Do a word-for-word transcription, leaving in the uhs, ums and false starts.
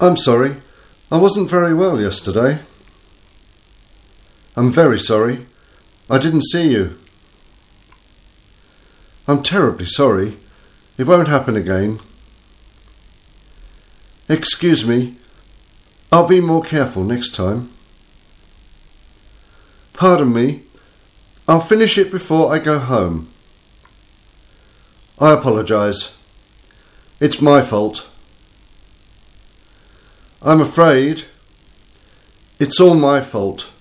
I'm sorry. I wasn't very well yesterday. I'm very sorry. I didn't see you. I'm terribly sorry. It won't happen again. Excuse me. I'll be more careful next time. Pardon me. I'll finish it before I go home. I apologise. It's my fault. I'm afraid it's all my fault.